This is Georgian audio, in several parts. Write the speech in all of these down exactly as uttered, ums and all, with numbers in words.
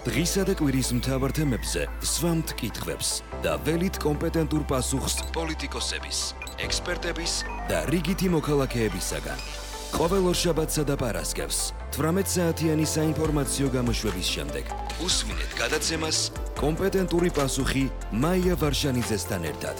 დღისა და კვირის მთავარ თემებზე სვამთ კითხვებს და ველით კომპეტენტურ პასუხს პოლიტიკოსების, ექსპერტების და რიგითი მოქალაქეებისაგან. ყოველ ორშაბათსა და პარასკევს თვრამეტ საათიანი საინფორმაციო გამოშვების შემდეგ უსმინეთ გადაცემას კომპეტენტური პასუხი მაია ვარშანიძესთან ერთად.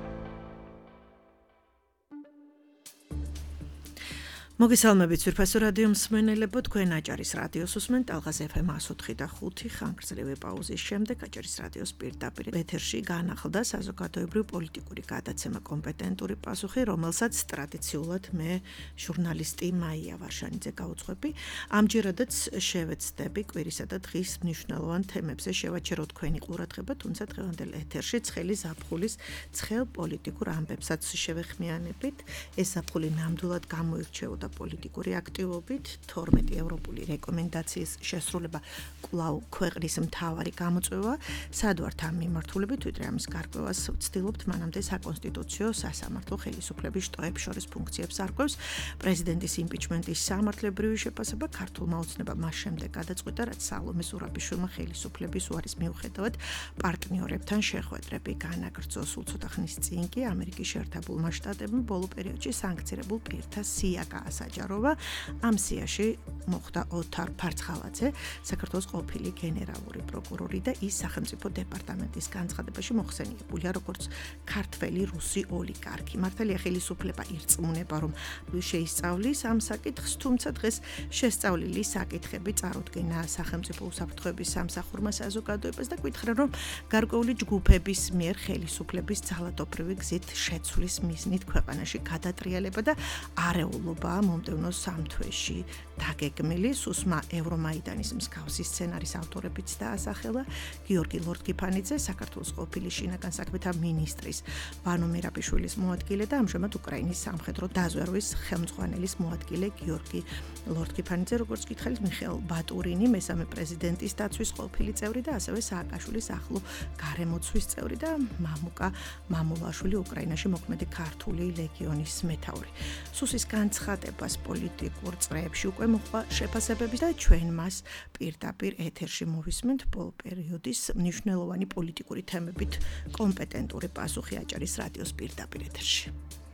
მოგესალმებით ვირფასო რადიო მსმენელებო, თქვენ აჭარის რადიოს უსმენთ ტალღას ეფ ემ one oh three და five ხანგრძლივი პაუზის შემდეგ აჭარის რადიოს პირდაპირ ეთერში განახლდა საზოგადოებრივ პოლიტიკური გადაცემა კომპეტენტური პასუხი, რომელსაც ტრადიციულად მე ჟურნალისტი მაია ვარშანიძე გავუძღვები. ამჯერადაც შევეცდები კვირისა და დღის მნიშვნელოვან თემებზე შევაჩერო თქვენი ყურადღება, თუმცა დღევანდელ ეთერში ცხელი ზაფხულის ცხელ პოლიტიკურ ამბებსაც შევეხმიანებით. ეს ზაფხული ნამდვილად გამოირჩეოდა პოლიტიკური აქტივობით, თორმეტი ევროპული რეკომენდაციის შესრულება კვლავ ქვეყნის მთავარი გამოწვევა. სად ვართ ამ მიმართულებით, ვიდრე ამის გარკვევას ვცდილობთ, მანამდე საკონსტიტუციო სასამართლო ხელისუფლების შტოებს შორის ფუნქციებს არკვევს. პრეზიდენტის იმპიჩმენტის სამართლებრივი შეფასება ქართულმა ოცნებამ მას შემდეგ გადაწყვიტა, რაც სალომე ზურაბიშვილმა ხელისუფლების უარის მიუხედავად პარტნიორებთან შეხვედრები განაგრძო. სულ ცოტა ხნის წინ კი ამერიკის შეერთებულმა შტატებმა ბოლო პერიოდში სანქცირებულ პირთა სია გაასაჯაროვა. ამ სიაში მოხდა ოთარ ფარცხალაძე, საქართველოს ყოფილი გენერალური პროკურორი და ის სახელმწიფო დეპარტამენტის განცხადებაში მოხსენიებულია როგორც ქართველი რუსი ოლიგარქი. მართალია ხელისუფლება ირწმუნება, რომ შეისწავლის ამ საკითხს, თუმცა დღეს შესწავლილი საკითხები წარუდგენა სახელმწიფო უსაფრთხოების სამსახურმა საზოგადოებას და გითხრა, რომ გარკვეული ჯგუფების მიერ ხელისუფლების ძალადობრივი გზით შეცვლის მიზნით ქვეყანაში გადატრიალება და არეულობა მომდევნო სამ თვეში დაგეგმილი. სუსმა ევრომაიდანის მსგავსი სცენარის ავტორებიც დაასახელა. გიორგი ლორთქიფანიძე, საქართველოს ყოფილი შინაგან საქმეთა მინისტრის ვანო მერაბიშვილის მოადგილე და ამჟამად უკრაინის სამხედრო დაზვერვის ხელმძღვანელის მოადგილე გიორგი ლორთქიფანიძე, როგორც გითხარით, მიხეილ ბატურინი, მესამე პრეზიდენტის დაცვის ყოფილი წევრი და ასევე სააკაშვილის ახლო გარემოცვის წევრი და მამუკა მამულაშვილი, უკრაინაში მოქმედი ქართული ლეგიონის მეთაური. სუსის განცხადებას პოლიტიკურ წრეებში უკვე მოხდა შეფასებები და ჩვენ მას პირდაპირ ეთერში მოვისმენთ ბოლო პერიოდის მნიშვნელოვანი პოლიტიკური თემებით კომპეტენტური პასუხი აჭარის რადიოს პირდაპირ ეთერში.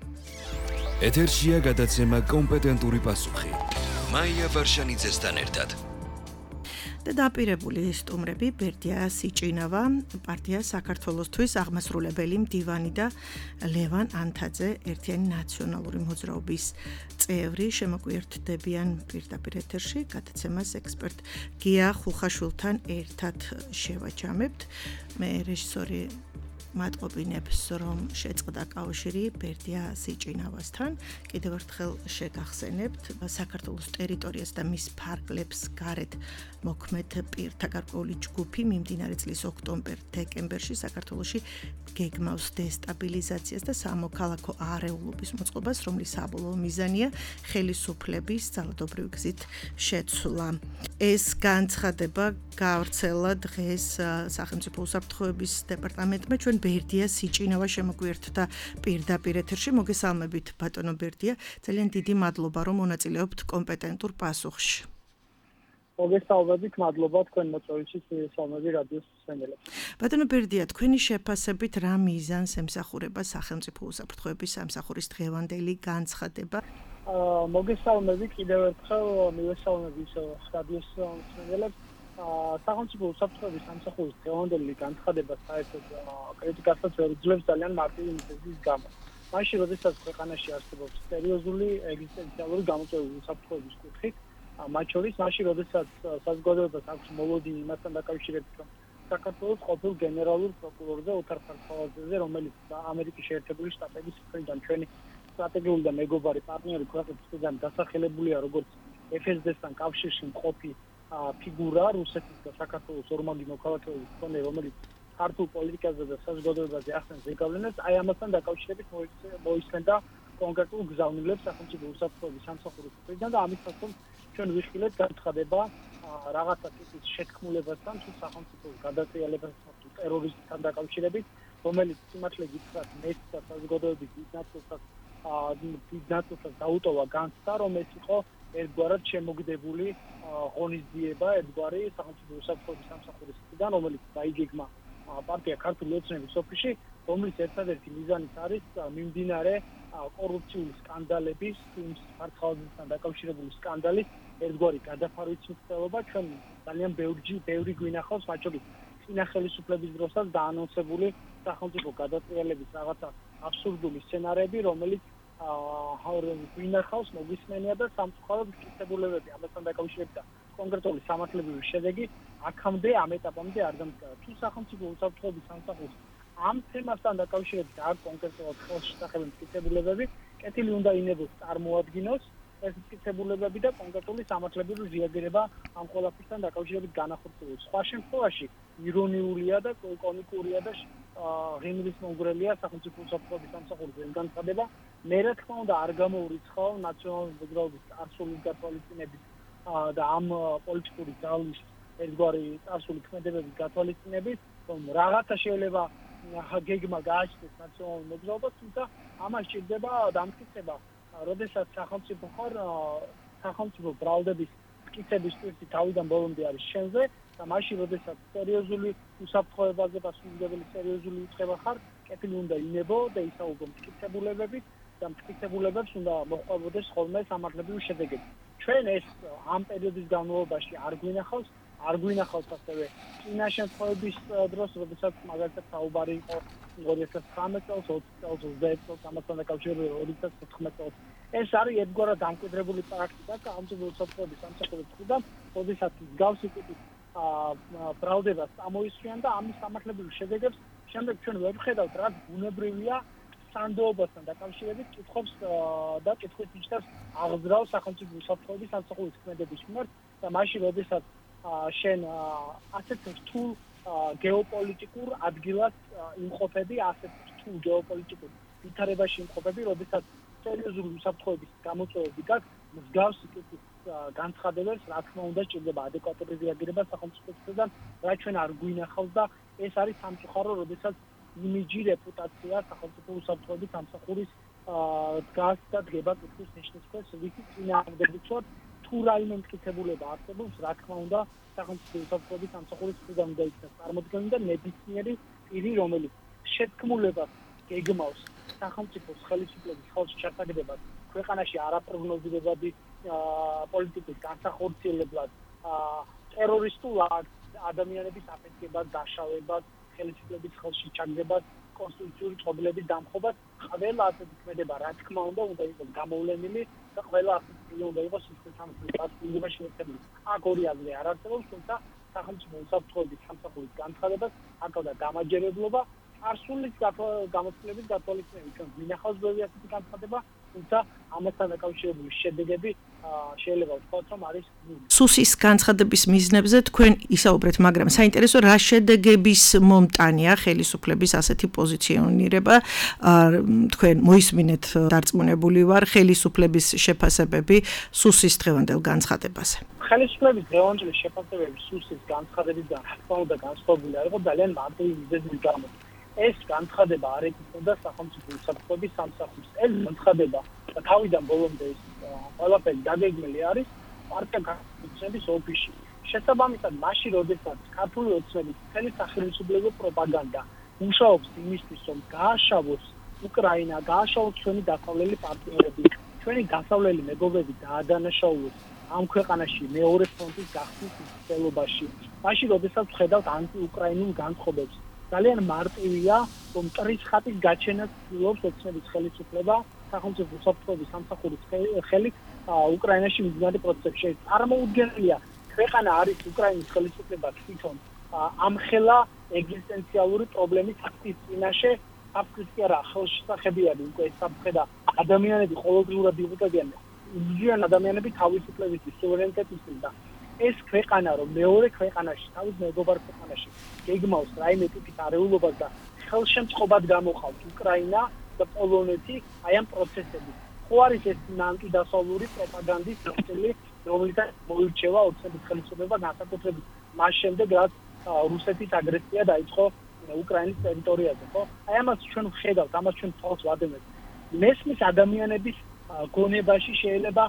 ეთერშია გადაცემა კომპეტენტური პასუხი მაია ვარშანიძესთან ერთად. და დაპირებული სტუმრები ბერდია სიჭინავა, პარტია საქართველოსთვის აღმასრულებელი მდივანი და ლევან ანთაძე, ერთიანი ნაციონალური მოძრაობის წევრი, შემოგვიერთდებიან პირდაპირ ეთერში. გადაცემას ექსპერტ გია ხუხაშვილთან ერთად შევაჩამებთ. მე რეჟისორი მატყობინებს, რომ შეწყდა კავშირი ბერდია სიჭინავასთან. კიდევ ერთხელ შეგახსენებთ, საქართველოს ტერიტორიას და მის ფარგლებს გარეთ მოქმედ პირთა გარკვეული ჯგუფი მიმდინარე წლის ოქტომბერ-დეკემბერში საქართველოში გეგმავს დესტაბილიზაციას და სამოქალაქო არეულობის მოწყობას, რომლის საბოლოო მიზანია ხელისუფლების ძალადობრივი გზით შეცვლა. ეს განცხადება გავრცელა დღეს სახელმწიფო უსაფრთხოების დეპარტამენტმა. ჩვენ ბერდია სიჭინავა შემოგვიერთდა პირდაპირ ეთერში. მოგესალმებით ბატონო ბერდია, ძალიან დიდი მადლობა, რომ მონაწილეობთ კომპეტენტურ პასუხში. მოგესალმებით, მადლობა თქვენ მოწვევისთვის, მოგესალმებით რადიოს მსმენელებს. ბატონო ბერდია, თქვენი შეფასებით რა მიზანს ემსახურება სახელმწიფო უსაფრთხოების სამსახურის დღევანდელი განცხადება? მოგესალმებით კიდევ ერთხელ, მივესალმებით რადიოს მსმენელებს. სახელმწიფო უსაფრთხოების სამსახურის დღევანდელი განცხადება საერთოდ კრიტიკასაც ეძლევს ძალიან მარტივი მიზეზის გამო. მაშინ, როდესაც ქვეყანაში არსებობს სერიოზული ეგზისტენციალური გამოწვევები უსაფრთხოების კუთხით, მათ შორის მაშინ, როდესაც საზოგადოებას აქვს მოლოდინი იმასთან დაკავშირებით, რომ საქართველოს ყოფილ გენერალურ პროკურორზე ოთარ ფარცხალაძეზე, რომელიც ამერიკის შეერთებული შტატების მხრიდან ჩვენი სტრატეგიული და მეგობარი პარტნიორი ქვეყნის მხრიდან დასახელებულია როგორც ეფ ეს დე-სთან კავშირში მყოფი ფიგურა რუსეთის და საქართველოს ორმაგი მოქალაქეობის მქონე, რომელიც ქართულ პოლიტიკაზე და საზოგადოებაზე ახდენს ზეგავლენებს, აი ამასთან დაკავშირებით მოისმენდა კონკრეტულ გზავნილებს სახელმწიფო უსაფრთხოების სამსახურის მხრიდან და ამის შესახებ ჩვენ ვიხილეთ განცხადება რაღაცა ტიპის შეთქმულებასთან თუ სახელმწიფოს გადატრიალებასთან თუ ტერორიზმთან დაკავშირებით, რომელიც სიმართლე გითხრათ მეც და საზოგადოების დიდ ნაწილსაც დიდ ნაწილსაც დაუტოვა განცდა, რომ ეს იყო ერთგვარად შემოგდებული ღონისძიება, ერთგვარი სახელმწიფო უსაფრთხოების სამსახურისგან, რომელიც დაიგეგმა პარტია ქართული ოცნების ოფისში, რომლის ერთადერთი მიზანიც არის მიმდინარე კორუფციული სკანდალების, ფარცხალობასთან დაკავშირებული სკანდალის ერთგვარი გადაფარვის მცდელობა. ჩვენ ძალიან ბევრი ბევრი გვინახავს, მათ შორის წინა ხელისუფლების დროსაც დაანონსებული სახელმწიფო გადატრიალების რაღაცა აბსურდული სცენარები, რომელიც გვინახავს, მოგვისმენია და სამწუხაროდ მტკიცებულებები ამასთან დაკავშირებით კონკრეტული სამართლებრივი შედეგი აქამდე ამ ეტაპამდე არ დამტკიცა. თუ სახელმწიფო უსაფრთხოების სამსახურს ამ თემასთან დაკავშირებით არ კონკრეტულად ხელშესახები მტკიცებულებები, კეთილი უნდა ინებოს წარმოადგინოს ეს მტკიცებულებები და კონკრეტული სამართლებრივი რეაგირება ამ ყველაფერთან დაკავშირებით განახორციელოს. სხვა შემთხვევაში ირონიულია და კომიკურია და ღიმილის მომგვრელია სახელმწიფო უსაფრთხოების სამსახურის განცხადება. მე რა თქმა უნდა არ გამოურიცხავ ნაციონალური მოძრაობის წარსული გათვალისწინების და ამ პოლიტიკური ძალის ერთგვარი წარსული ქმედებების გათვალისწინების, რომ რაღაცა შეიძლება გეგმა გააჩნდეს ნაციონალურ მოძრაობას, თუმცა ამას სჭირდება დამტკიცება, როდესაც სახელმწიფო ხარ სახელმწიფო ბრალდების მტკიცების პირი თავიდან ბოლომდე არის შენზე და მაშინ როდესაც სერიოზული უსაფრთხოებაზე პასუხისმგებელი სერიოზული უწყება ხარ, კეთილი უნდა ინებო და ისაუბრო მტკიცებულებებით და მტკიცებულებებს უნდა მოჰყვებოდეს ხოლმე სამართლებრივი შედეგები. ჩვენ ეს ამ პერიოდის განმავლობაში არ გვინახავს, არ გვინახავს ასევე წინა შემთხვევების დროს, როდესაც მაგალითად საუბარი იყო ორი ათას ცხრამეტ წელს, ოცი წელს, ოცდაექვსი წელს, ამასთან დაკავშირებით ორი ათას ოთხმეტ წელს. ეს არის ერთგვარად დამკვიდრებული პრაქტიკა სახელმწიფო უსაფრთხოების სამსახურის მხრიდან, როდესაც მსგავსი ტიპის ბრალდებას წამოისვიან და ამის სამართლებრივ შედეგებს შემდეგ ჩვენ ვერ ვხედავთ, რაც ბუნებრივია სანდოობასთან დაკავშირებით კითხვებს და კითხვის ნიშნებს აღძრავს სახელმწიფო უსაფრთხოების სამსახურის ქმედების მიმართ და მაშინ როდესაც შენ ასეთ რთულ გეოპოლიტიკურ ადგილას იმყოფები, ასეთ რთულ გეოპოლიტიკურ ვითარებაში იმყოფები, როდესაც სერიოზული უსაფრთხოების გამოწვევები გაქვს, მსგავსი ტიპის განცხადებებს, რა თქმა უნდა, სჭირდება ადეკვატური რეაგირება სახელმწიფოსგან, რა ჩვენ არ გვინახავს და ეს არის სამწუხარო, როდესაც იმიჯი, რეპუტაცია სახელმწიფო უსაფრთხოების სამსახურის დგას და დგება კითხვის ნიშნის ქვეშ, ვიცით წინააღმდეგი ვცვათ, თუ რაიმე მტკიცებულება არსებობს, რა თქმა უნდა, სახელმწიფო უსაფრთხოების სამსახურის მხრიდან უნდა იქნას წარმოდგენილი და ნებისმიერი პირი, რომელიც შეთქმულებას გეგმავს სახელმწიფოს ხელისუფლების ხელში ჩასაგდებას ქვეყანაში არაპროგნოზირებადი პოლიტიკის განსახორციელებლად, ტერორისტულ ადამიანების აფეთქებას, დაშავებას, ხელისუფლების ხელში ჩაგდებას, კონსტიტუციური წყობილების დამხობას, ყველა ასეთი ქმედება, რა თქმა უნდა, უნდა იყოს გამოვლენილი და ყველა ასეთი უნდა იყოს სახელმწიფო პასუხისმგებაში მოქცეული. აქ ორი აზრი არ არსებობს, თუმცა სახელმწიფო უსაფრთხოების სამსახურის განცხადებას აკავდა გამაჯერებლობა, წარსულის გამოცდილების გათვალისწინებით ჩვენ გვინახავს ბევრი ასეთი განცხადება, თუმცა ამასთან დაკავშირებული შედეგები შეიძლება ვთქვათ, რომ არის სუსის განცხადების მიზნებზე თქვენ ისაუბრეთ, მაგრამ საინტერესო რა შედეგების მომტანია ხელისუფლების ასეთი პოზიციონირება, თქვენ მოისმინეთ დარწმუნებული ვარ ხელისუფლების შეფასებები სუსის დღევანდელ განცხადებაზე. ხელისუფლების დღევანდელი შეფასებები სუსის განცხადებიდან რა თქმა უნდა განსხვავებული არ იყო ძალიან მარტივი მიზეზის გამო. ეს განცხადება არ ეკუთვნოდა სახელმწიფო უსაფრთხოების სამსახურს. ეს განცხადება თავიდან ბოლომდე ის ყველაფერი დაგეგმილი არის პარტია განცხადების ოფისში. შესაბამისად, მაშინ როდესაც ქართული ოცნების მთელი სახელმწიფო პროპაგანდა მუშაობს იმისთვის, რომ გააშავოს უკრაინა, გააშავოს ჩვენი დასავლელი პარტნიორები, ჩვენი დასავლელი მეგობრები დაადანაშაულოს ამ ქვეყანაში მეორე ფრონტის გახსნის მცდელობაში. მაშინ როდესაც ვხედავთ ანტიუკრაინულ განწყობებს, ძალიან მარტივია, რომ მტრის ხატის გაჩენას ცდილობს ოცნების ხელისუფლება სახელმწიფო უსაფრთხოების სამსახურის ხელით უკრაინაში მიმდინარე პროცესებში. წარმოუდგენელია, ქვეყანა არის უკრაინის ხელისუფლება თვითონ ამხელა ეგზისტენციალური პრობლემის აქტის წინაშე, აფრიკის კი არა, ხელშესახებიანი უკვე ეს საფრთხე ადამიანები ყოველდღიურად იღუპებიან, უძიან ადამიანები თავისუფლებისთვის, სუვერენიტეტისთვის და ეს ქვეყანა რომ მეორე ქვეყანაში, თავის მეგობარ ქვეყანაში გეგმავს რაიმე ტიპის არეულობას და ხელშემწყობად გამოყავს უკრაინა და პოლონეთი აი ამ პროცესები. ხო არის ეს ანტიდასავლური პროპაგანდის ნაწილი, რომელსაც მოირჩევა ოცნების ხელისუფლება განსაკუთრებით მას შემდეგ, რაც რუსეთის აგრესია დაიწყო უკრაინის ტერიტორიაზე, ხო? აი ამას ჩვენ ვხედავთ, ამას ჩვენ თვალს ვადევნებთ. მესმის ადამიანების გონებაში შეიძლება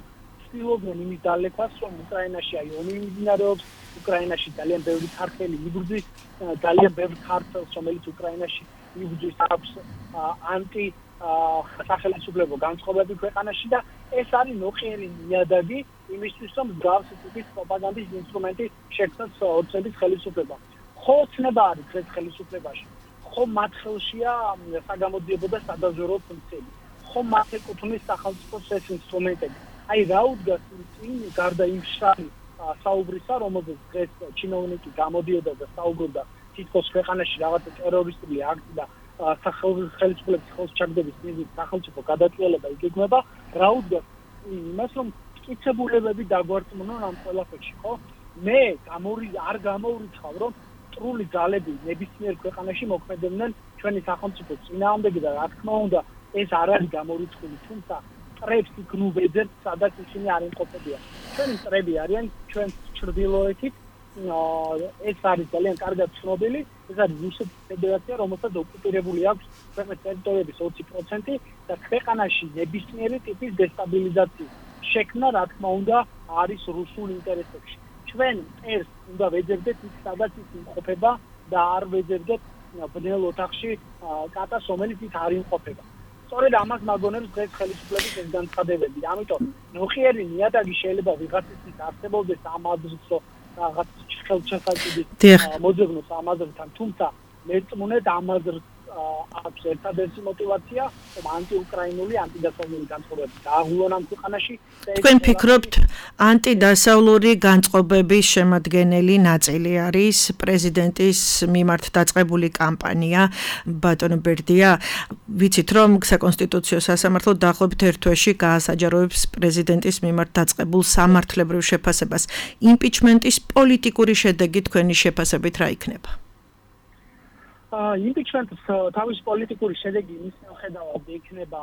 ცდილობდნენ იმის დალექვას, რომ უკრაინაში აი ომი მიმდინარეობს, უკრაინაში ძალიან ბევრი ქართველი იბრძვის, ძალიან ბევრი ქართველს, რომელიც უკრაინაში იბრძვის, აქვს ანტი სახელმწიფო განწყობები ქვეყანაში და ეს არის ნოყიერი ნიადაგი იმისთვის, რომ მსგავსი ტიპის პროპაგანდის ინსტრუმენტი შექმნას ოცნების ხელისუფლება. ხო ოცნება არის დღეს ხელისუფლებაში, ხო მათ ხელშია საგამოძიებო და სადაზვერვო ფუნქციები, ხო მათ ეკუთვნის სახელმწიფოს ეს ინსტრუმენტები. აი რა უდგას წინ გარდა იმ შარი საუბრისა, რომელზეც დღეს ჩინოვნიკი გამოდიოდა და საუბრობდა თითქოს ქვეყანაში რაღაცა ტერორისტული აქტი და სახელმწიფოების ხელშეჩაგდების მიზნით სახელმწიფო გადატრიალება იგეგმება, რა უდგას იმას, რომ მტკიცებულებები დაგვარწმუნონ ამ ყველაფერში, ხო? მე გამორი არ გამოურიცხავ, რომ მტრული ძალები ნებისმიერ ქვეყანაში მოქმედებდნენ ჩვენი სახელმწიფოს წინააღმდეგ და რა თქმა უნდა ეს არ არის გამორიცხული, თუმცა მტრებს იქნებ ეძებთ, სადაც ისინი არ იმყოფებიან. ჩვენი მტრები არიან ჩვენ ჩრდილოეთით, ეს არის ძალიან კარგად ცნობილი, ეს არის რუსეთის ფედერაცია, რომელსაც ოკუპირებული აქვს ქვეყნის ტერიტორიების ოცი პროცენტი და ქვეყანაში ნებისმიერი ტიპის დესტაბილიზაციის შექმნა, რა თქმა უნდა, არის რუსულ ინტერესებში. ჩვენ მტერს უნდა ვეძებდეთ იქ, სადაც ის იმყოფება და არ ვეძებდეთ ბნელ ოთახში კატას, რომელიც იქ არ იმყოფება. სწორედ ამას მაგონებს დღეს ხელისუფლების ეს განცხადებები. ამიტომ ნოყიერი ნიადაგი შეიძლება ვიღაცისთვის არსებობდეს ამ აზრს, რაღაც ხელშესაჭრის მოძებნოს ამ აზრთან, თუმცა მერწმუნედ ამ აზრს აქვს ერთადერთი мотиваცია, რომ ანტიუკრაინული, ანტიდასავლური განწყობები დააღულონ ამ ქვეყანაში. თქვენ ფიქრობთ, ანტიდასავლური განწყობების შემადგენელი ნაწილი არის პრეზიდენტის მიმართ დაწყებული კამპანია ბატონო ბერდია? ვიცით, რომ საკონსტიტუციო სასამართლო დაახლოებით ერთ თვეში გაასაჯაროებს პრეზიდენტის მიმართ დაწყებულ სამართლებრივ შეფასებას. იმპიჩმენტის პოლიტიკური შედეგი თქვენი შეფასებით რა იქნება? იმპიჩმენტის თავის პოლიტიკური შედეგი იმის მიხედავად იქნება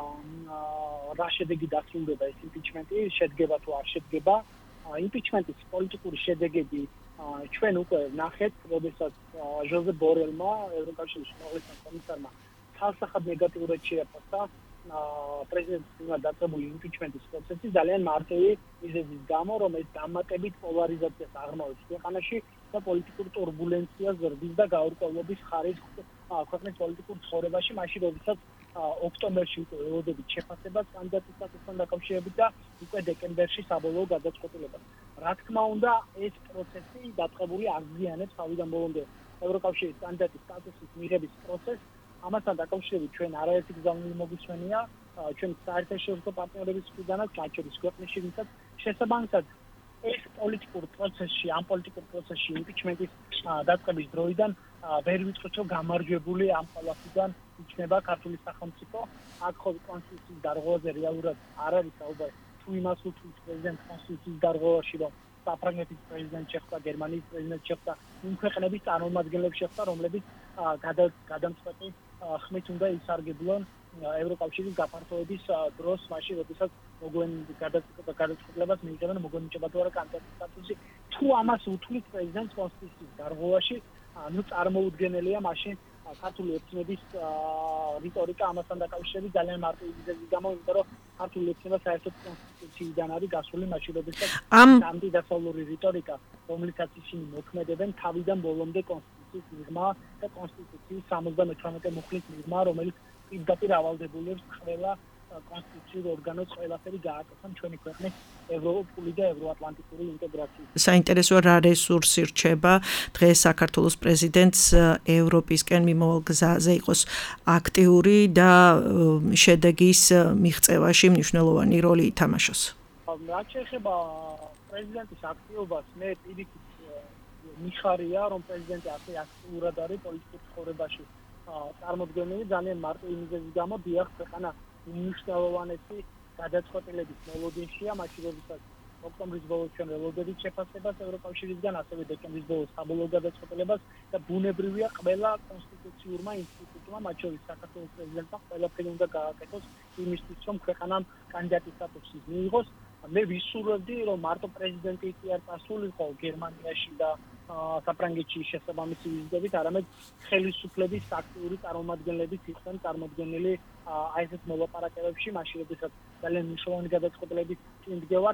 რა შედეგი დასრულდება ეს იმპიჩმენტი, შედგება თუ არ შედგება. იმპიჩმენტის პოლიტიკური შედეგები ჩვენ უკვე ვნახეთ, როდესაც ჟოზეფ ბორელმა, ევროკავშირის უმაღლესმა კომისარმა ცალსახად ნეგატიურად შეაფასა პრეზიდენტის მიმართ დაწყებული იმპიჩმენტის პროცესი ძალიან მარტივი მიზეზის გამო, რომ ეს დამატებით პოლარიზაციას აღრმავებს ქვეყანაში და პოლიტიკურ турბულენციას ზრდის და გაურკვევლობის ხარისხს ქვეყნის პოლიტიკურ ცხოვრებაში, მაშინ როდესაც ოქტომბერში უკვე ველოდებით შეფასებას კანდიდატის სტატუსთან დაკავშირებით და უკვე დეკემბერში საბოლოო გადაწყვეტილებას. რა თქმა უნდა, ეს პროცესი დაწყებული აღზიანებს თავიდან ბოლომდე ევროკავშირის კანდიდატის სტატუსის მიღების პროცესს. ამასთან დაკავშირებით ჩვენ არაერთი გზავნილი მოგვისმენია ჩვენ საერთაშორისო პარტნიორების მხრიდანაც, მათ შორის ქვეყნის შიგნითაც შესაბამისად ეს პოლიტიკურ პროცესში, ამ პოლიტიკურ პროცესში იმპიჩმენტის დაწყების დროიდან ვერ ვიტყვით, რომ გამარჯვებული ამ ყველაფრიდან იქნება ქართული სახელმწიფო. აქ ხო კონსტიტუციის დარღვევაზე რეალურად არ არის საუბარი, თუ იმას უთვლის პრეზიდენტ კონსტიტუციის დარღვევაში, რომ საფრანგეთის პრეზიდენტ შეხვდა, გერმანიის პრეზიდენტ შეხვდა, იმ ქვეყნების წარმომადგენლებს შეხვდა, რომლებიც გადამწყვეტი ხმით უნდა ისარგებლონ ევროკავშირის გაფართოების დროს, მაშინ როდესაც გადაწყვეტილებას მიიღებენ მოგონიჭება თუ არა კანდიდატის სტატუსი. თუ ამას უთვლის პრეზიდენტს კონსტიტუციის დარღვევაში, ну წარმოუდგენელია მაშინ ქართული ოცნების რიტორიკა ამასთან დაკავშირებით ძალიან მარტივი მიზეზის გამო, იმიტომ რომ ქართული ოცნება საერთოდ კონსტიტუციიდან არის გასული, მაშინ როდესაც ანტიდასავლური რიტორიკა, რომლითაც ისინი მოქმედებენ, თავიდან ბოლომდე კონსტიტუციის მიღმა და კონსტიტუციის სამოცდამეთვრამეტე მუხლის მიღმა, რომელიც პირდაპირ ავალდებულებს ყველა კონსტიტუციურ ორგანოს ყველაფერი გააკეთონ ჩვენი ქვეყნის ევროპული და ევროატლანტიკური ინტეგრაციის. საინტერესოა რა რესურსი რჩება დღეს საქართველოს პრეზიდენტს ევროპისკენ მიმავალ გზაზე იყოს აქტიური და შედეგის მიღწევაში მნიშვნელოვანი როლი ითამაშოს. რაც შეეხება პრეზიდენტის აქტიობას, მე პირიქით მიხარია, რომ პრეზიდენტი ასე აქტიურად არის პოლიტიკურ ცხოვრებაში წარმოდგენილი ძალიან მარტივი მიზეზის გამო, დიახ, ქვეყანა მნიშვნელოვანესი გადაწყვეტილების მელოდინშია, მაშინ როდესაც ოქტომბრის ბოლოს ჩვენ ველოდებით შეფასებას ევროკავშირისგან, ასევე დეკემბრის ბოლოს საბოლოო გადაწყვეტილებას და ბუნებრივია ყველა კონსტიტუციურმა ინსტიტუტმა, მათ შორის საქართველოს პრეზიდენტმა ყველაფერი უნდა გააკეთოს იმისთვის, რომ ქვეყანამ კანდიდატის სტატუსი მიიღოს. მე ვისურვებდი, რომ მარტო პრეზიდენტი კი არ წასულიყო გერმანიაში და საფრანგეთში შესაბამისი ვიზიტებით, არამედ ხელისუფლების აქტიური წარმომადგენლებიც იყვნენ წარმოდგენილი აი ესეთ მოლაპარაკებებში, მაშინ როდესაც ძალიან მნიშვნელოვანი გადაწყვეტილების წინ დგევართ.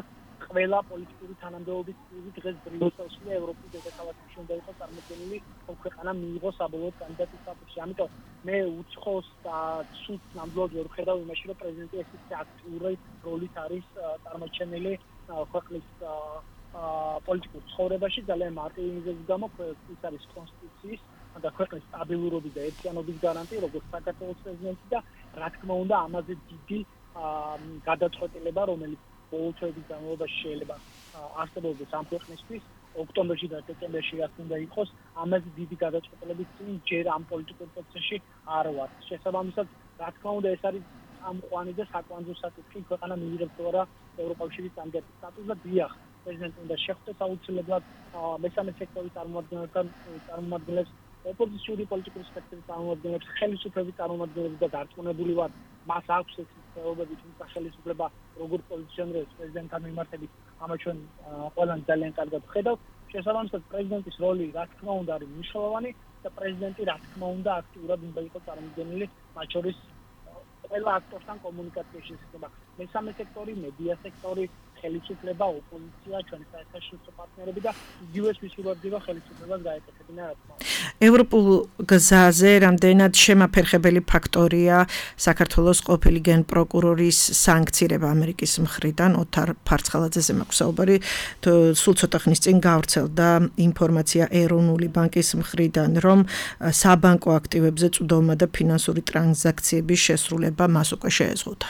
ყველა პოლიტიკური თანამდებობის დღეს ბრიუსელში და ევროპის დედაქალაქში უნდა იყოს წარმოქმნილი, რომ ქვეყანა მიიღოს საბოლოოდ კანდიდატის სტატუსი. ამიტომ მე უცხოს და სულს ნამდვილად ვერ ვხედავ იმაში, რომ პრეზიდენტი ესეთი აქტიური როლით არის წარმოჩენილი ქვეყნის პოლიტიკურ ცხოვრებაში. ძალიან მარტივი მიზეზის გამო ის არის კონსტიტუციის და ქვეყნის სტაბილურობის და ერთიანობის გარანტი, როგორც საქართველოს პრეზიდენტი და რა თქმა უნდა ამაზე დიდი გადაწყვეტილება, რომელიც ბოლო წლების განმავლობაში შეიძლება არსებობდეს ამ ქვეყნისთვის, ოქტომბერში და დეკემბერში რაც უნდა იყოს, ამაზე დიდი გადაწყვეტილების წინ ჯერ ამ პოლიტიკურ პროცესში არ ვარ. შესაბამისად, რა თქმა უნდა, ეს არის ამყვანი და საკვანძო საკითხი, ქვეყანა მიიღებს თუ არა ევროკავშირის კანდიდატის სტატუსს და დიახ, პრეზიდენტი უნდა შეხვდეს აუცილებლად მესამე სექტორის წარმომადგენლებთან, წარმომადგენლებს ოპოზიციური პოლიტიკური სპექტრის წარმომადგენლებს, ხელისუფლების წარმომადგენლებს და დარწმუნებული ვარ, მას აქვს ეს ხელობები, თუმცა ხელისუფლება როგორ პოზიციონირებს პრეზიდენტთან მიმართებით, ამას ჩვენ ყველანი ძალიან კარგად ვხედავთ. შესაბამისად, პრეზიდენტის როლი რა თქმა უნდა არის მნიშვნელოვანი და პრეზიდენტი რა თქმა უნდა აქტიურად უნდა იყოს წარმოდგენილი, მათ შორის ყველა აქტორთან კომუნიკაციაში ხდება. მესამე სექტორი, მედია სექტორი, ხელისუფლება, ოპოზიცია, ჩვენი საერთაშორისო პარტნიორები და იგივე სვისულობდება ხელისუფლებას გაეკეთებინა რა თქმა უნდა. ევროპულ გზაზე რამდენად შემაფერხებელი ფაქტორია საქართველოს ყოფილი გენპროკურორის სანქცირება ამერიკის მხრიდან. ოთარ ფარცხალაძეზე მაქვს საუბარი. სულ ცოტა ხნის წინ გავრცელდა ინფორმაცია ეროვნული ბანკის მხრიდან, რომ საბანკო აქტივებზე წვდომა და ფინანსური ტრანზაქციების შესრულება მას უკვე შეეზღუდა.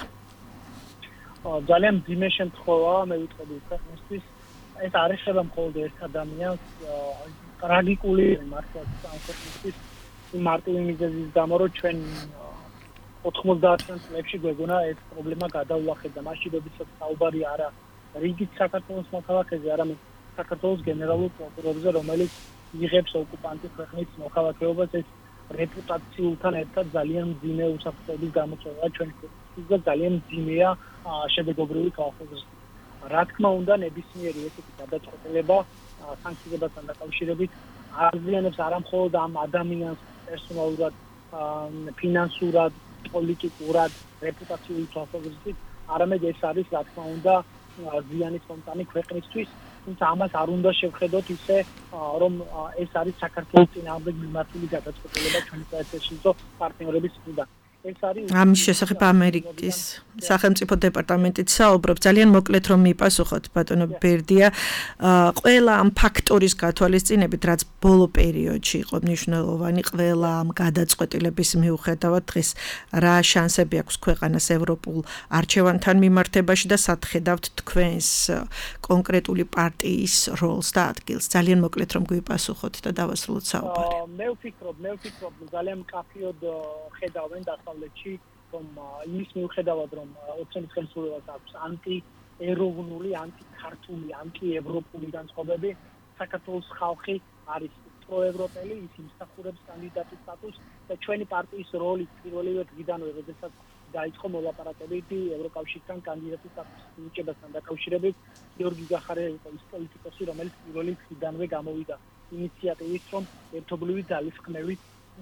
ძალიან მძიმე შემთხვევაა, მე ვიტყოდი ქვეყნისთვის. ეს არ ეხება მხოლოდ ერთ ადამიანს, ტრაგიკული მართლაც ამ ქვეყნისთვის მარტივი მიზეზის გამო, რომ ჩვენ ოთხმოცდაათი წლებში გვეგონა ეს პრობლემა გადაუვახეთ და მაშინ როდესაც საუბარი არა რიგით საქართველოს მოქალაქეზე, არამედ საქართველოს გენერალურ პროკურორზე, რომელიც იღებს ოკუპანტის ქვეყნის მოქალაქეობას, ეს რეპუტაციულთან ერთად ძალიან მძიმე უსაფრთხოების გამოწვევა ჩვენი ქვეყნისთვის და ძალიან მძიმეა შედეგობრივი თვალსაზრისით. რა თქმა უნდა, ნებისმიერი ესეთი გადაწყვეტილება სანქციებასთან დაკავშირებით აზიანებს არა მხოლოდ ამ ადამიანს პერსონალურად, ფინანსურად, პოლიტიკურად, რეპუტაციული თვალსაზრისით, არამედ ეს არის რა თქმა უნდა ზიანის მომტანი ქვეყნისთვის. თუმცა ამას არ უნდა შევხედოთ ისე, რომ ეს არის საქართველოს წინააღმდეგ მიმართული გადაწყვეტილება ჩვენი საერთაშორისო პარტნიორების მხრიდან. ამის შესახებ ამერიკის სახელმწიფო დეპარტამენტით საუბრობს. ძალიან მოკლედ რომ მიპასუხოთ ბატონო ბერდია, ყველა ამ ფაქტორის გათვალისწინებით, რაც ბოლო პერიოდში იყო მნიშვნელოვანი, ყველა ამ გადაწყვეტილების მიუხედავად დღეს რა შანსები აქვს ქვეყანას ევროპულ არჩევანთან მიმართებაში და სახედავთ თქვენს კონკრეტული პარტიის როლს და ადგილს. ძალიან მოკლედ რომ გვიპასუხოთ და დავასრულოთ საუბარი. მე ვფიქრობ, მე ვფიქრობ, ძალიან მკაფიოდ ხედავენ და რომ იმის მიუხედავად რომ ოცნების ხელისუფლებას აქვს ანტიეროვნული, ანტიქართული, ანტიევროპული განწყობები, საქართველოს ხალხი არის პროევროპელი, ის იმსახურებს კანდიდატის სტატუსს და ჩვენი პარტიის როლი პირველივე დღიდანვე, როდესაც დაიწყო მოლაპარაკებები ევროკავშირთან კანდიდატის სტატუსის მინიჭებასთან დაკავშირებით, გიორგი გახარია იყო ის პოლიტიკოსი, რომელიც პირველი დღიდანვე გამოვიდა ინიციატივით, რომ ერთობლივი ძალისხმევით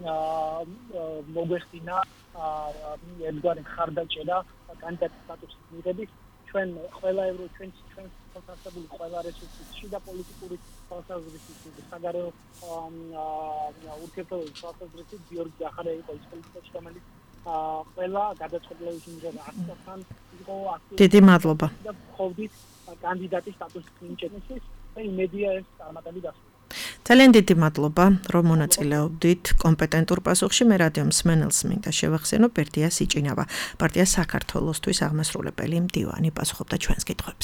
მოგვეხდინა ერთგვარი მხარდაჭერა კანდიდატის სტატუსის მიღებით. ჩვენ ყველა ევრო ჩვენ ჩვენ სასწავლებელი ყველა რესურსის შიდა პოლიტიკური თვალსაზრისით და საგარეო ურთიერთობების თვალსაზრისით გიორგი გახარია იყო ის პოლიტიკოსი, რომელიც ყველა გადაწყვეტილების მიღება აქცთან იყო აქტიური. დიდი მადლობა. და ხოვდით კანდიდატის სტატუსის მინიჭებისთვის და იმედია ეს წარმატებით დასრულდება. ძალიან დიდი მადლობა, რომ მონაწილეობდით კომპეტენტურ პასუხში. მე რადიო მსმენელს მინდა შევახსენო, ბერდია სიჭინავა, პარტია საქართველოსთვის აღმასრულებელი მდივანი პასუხობდა ჩვენს კითხვებს.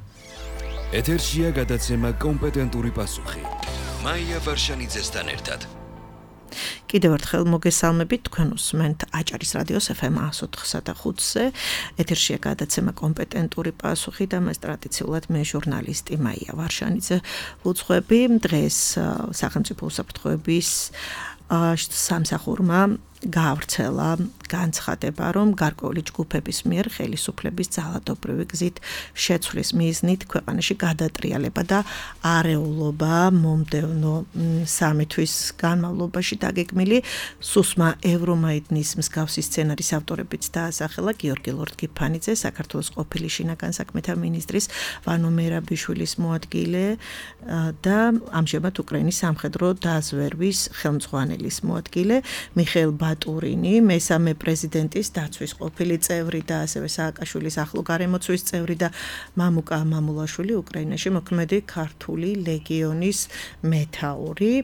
ეთერშია გადაცემა კომპეტენტური პასუხი. მაია ვარშანიძესთან ერთად. კიდევ ერთხელ მოგესალმებით, თქვენ უსმენთ აჭარის რადიოს ეფ ემ εκατო ოთხსა და ხუთზე. ეთერშია გადაცემა კომპეტენტური პასუხი და მას ტრადიციულად მე ჟურნალისტი მაია ვარშანიძე ვუძღვები. დღეს სახელმწიფო უსაფრთხოების სამსახურმა გავრცელა განცხადება, რომ გარკვეული ჯგუფების მიერ ხელისუფლების ძალადობრივი გზით შეცვლის მიზნით ქვეყანაში გადატრიალება და არეულობა მომდევნო სამი თვის განმავლობაში დაგეგმილი სუსმა ევრომაიდნის მსგავსი სცენარის ავტორებიც დაასახელა გიორგი ლორდ-კიფანიძე, საქართველოს ყოფილი შინაგან საქმეთა მინისტრის ვანო მერაბიშვილის მოადგილე და ამჟამად უკრაინის სამხედრო დაზვერვის ხელმძღვანელის მოადგილე მიხეილ ბატურინი, მესამე პრეზიდენტის დაცვის ყოფილი წევრი და ასევე სააკაშვილის ახლო გარემოცვის წევრი და მამუკა მამულაშვილი უკრაინაში მოქმედი ქართული ლეგიონის მეთაური.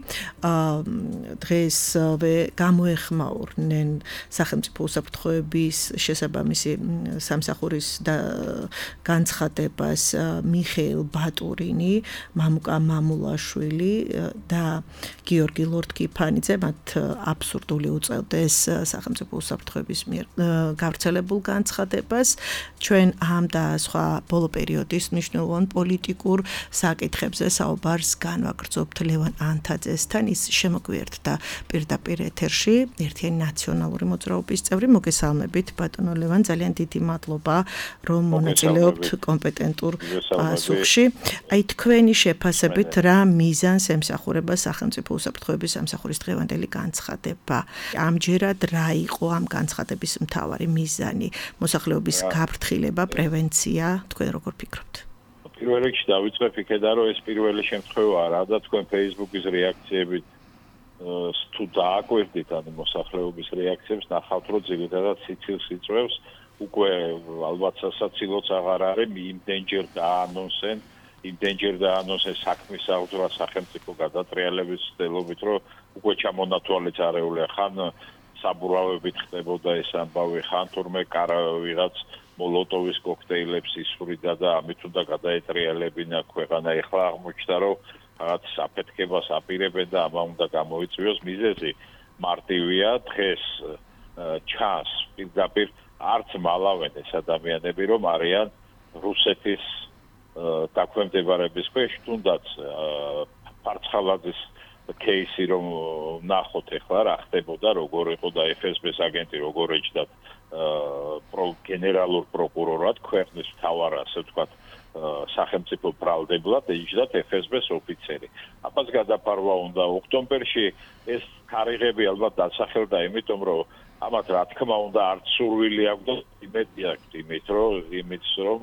დღესვე გამოეხმაურნენ სახელმწიფო უსაფრთხოების შესაბამისი სამსახურის განცხადებას მიხეილ ბატურინი, მამუკა მამულაშვილი და გიორგი ლორდ-კიფანიძე, მათ აბსურდული უწევდეს სახელმწიფო უსაფრთხოების მიერ გავრცელებულ განცხადებას. ჩვენ ამ და სხვა ბოლო პერიოდის მნიშვნელოვან პოლიტიკურ საკითხებზე საუბარს განვაგრძობთ ლევან ანთაძესთან. ის შემოგვიერთდა პირდაპირ ეთერში, ერთიანი ნაციონალური მოძრაობის წევრი. მოგესალმებით, ბატონო ლევან, ძალიან დიდი მადლობა, რომ მონაწილეობთ კომპეტენტურ პასუხში. აი, თქვენი შეფასებით რა მიზანს ემსახურება სახელმწიფო უსაფრთხოების სამსახურის დღევანდელი განცხადება? ამჯერად რა იყო ამ განცხადების მთავარი მიზანი? მოსახლეობის გაფრთხილება, პრევენცია, თქვენ როგორ ფიქრობთ? პირველ რიგში დავიწყებ იქედან, რომ ეს პირველი შემთხვევაა რა და თქვენ Facebook-ის რეაქციებით თუ დააკვირდით ანუ მოსახლეობის რეაქციებს, ნახავთ, რომ ძირითადად სიცილს იწვევს, უკვე ალბათ სასაცილოც აღარ არის, იმდენჯერ დაანონსენ, იმდენჯერ დაანონსენ საქმის აღძვრა სახელმწიფო გადატრიალების ცდილობით, რომ უკვე ჩამონათვალეც არეული ხან საბურავებით ხდებოდა ეს ამბავი, ხან თურმე ვიღაც მოლოტოვის კოქტეილებს ისვრიდა და ამით უნდა გადაეტრიალებინა ქვეყანა. ეხლა აღმოჩნდა, რომ რაღაც საფეთქებას აპირებენ და ამა უნდა გამოიწვიოს. მიზეზი მარტივია, დღეს ჩანს პირდაპირ არც მალავენ ეს ადამიანები, რომ არიან რუსეთის დაქვემდებარების ქვეშ, თუნდაც ფარცხალაძის кейსი რომ ნახოთ ეხლა რა ხდებოდა, როგორ იყო და ეფ ეს ბეს აგენტი როგორ ეჯდათ გენერალურ პროკურორად ქვეყნის მთავარ, ასე ვთქვათ, სახელმწიფო ბრალდებლად ეჯდათ ეფ ეს ბეს ოფიცერი. ამას გადაფარვა უნდა ოქტომბერში ეს თარიღები ალბათ დასახელდა, იმიტომ რომ ამათ რა თქმა უნდა არც სურვილი აქვს და იმედი აქვს იმით, რომ იმით რომ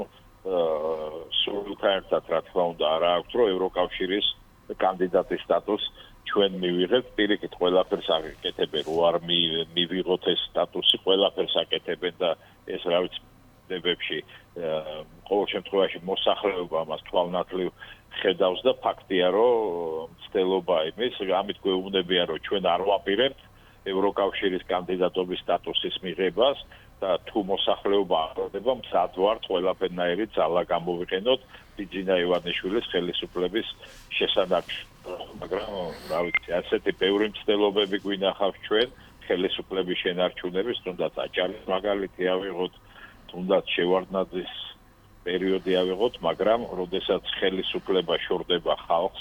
სურვილთან ერთად რა თქმა უნდა არა აქვს, რომ ევროკავშირის კანდიდატის სტატუსს ჩვენ მივიღეთ, პირიქით ყველაფერს აკეთებენ, რო არ მივიღოთ ეს სტატუსი, ყველაფერს აკეთებენ და ეს რა ვიცი დებებში ყოველ შემთხვევაში მოსახლეობა ამას თვალნათლივ ხედავს და ფაქტია, რომ მცდელობა იმის, ამით გვეუბნებიან, რომ ჩვენ არ ვაპირებთ ევროკავშირის კანდიდატობის სტატუსის მიღებას და თუ მოსახლეობა აღდება, მზად ვართ ყველაფერნაირი ძალა გამოვიყენოთ ბიძინა ივანიშვილის ხელისუფლების შესანარჩუნებლად. მაგრამ რა ვიცი, ასეთი ბევრი მცდელობები გვინახავს ჩვენ ხელისუფლების შენარჩუნების, თუნდაც აჭარის მაგალითი ავიღოთ, თუნდაც შევარდნაძის პერიოდი ავიღოთ, მაგრამ როდესაც ხელისუფლება შორდება ხალხს,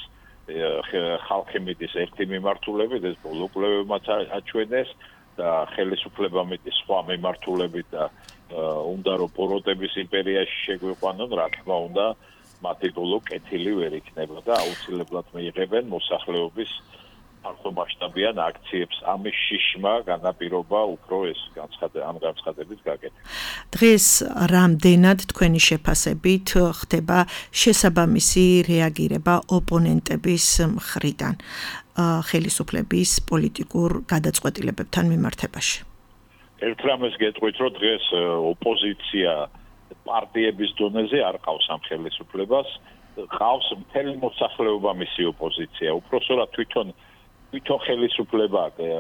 ხალხი მიდის ერთი მიმართულებით, ეს ბოლო კვლევებმაც აჩვენეს და ხელისუფლება მიდის სხვა მიმართულებით და უნდა რომ ბოროტების იმპერიაში შეგვიყვანონ, რა თქმა უნდა, მათი ბოლო კეთილი ვერ იქნება და აუცილებლად მიიღებენ მოსახლეობის ფართომასშტაბიან აქციებს. ამის შიშმა განაპირობა უფრო ეს განცხადების ამ განცხადების გაკეთება. დღეს რამდენად თქვენი შეფასებით ხდება შესაბამისი რეაგირება ოპონენტების მხრიდან ხელისუფლების პოლიტიკურ გადაწყვეტილებებთან მიმართებაში? ერთ რამეს გეტყვით, რომ დღეს ოპოზიცია პარტიების დონეზე არ ყავს ამ ხელისუფლებას, ყავს მთელი მოსახლეობა მისი ოპოზიცია. უпроსტად თვითონ თვითონ ხელისუფლება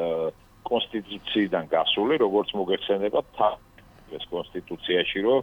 კონსტიტუციიდან გასული, როგორც მოგეხსენებათ, ეს კონსტიტუციაში, რომ